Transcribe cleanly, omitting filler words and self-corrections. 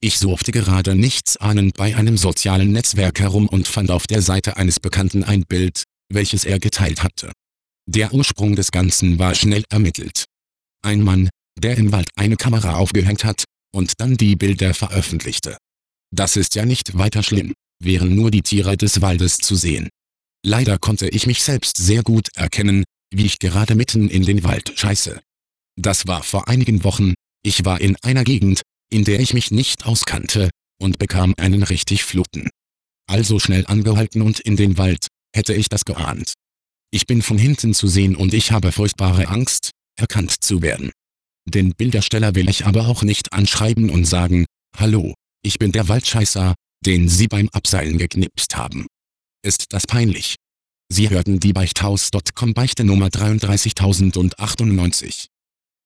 Ich surfte gerade nichtsahnend bei einem sozialen Netzwerk herum und fand auf der Seite eines Bekannten ein Bild, welches er geteilt hatte. Der Ursprung des Ganzen war schnell ermittelt. Ein Mann, der im Wald eine Kamera aufgehängt hat und dann die Bilder veröffentlichte. Das ist ja nicht weiter schlimm, wären nur die Tiere des Waldes zu sehen. Leider konnte ich mich selbst sehr gut erkennen, wie ich gerade mitten in den Wald scheiße. Das war vor einigen Wochen, ich war in einer Gegend, in der ich mich nicht auskannte, und bekam einen richtig Fluten. Also schnell angehalten und in den Wald, hätte ich das geahnt. Ich bin von hinten zu sehen und ich habe furchtbare Angst, erkannt zu werden. Den Bildersteller will ich aber auch nicht anschreiben und sagen, hallo, ich bin der Waldscheißer, den Sie beim Abseilen geknipst haben. Ist das peinlich? Sie hörten die Beichthaus.com Beichte Nummer 33098.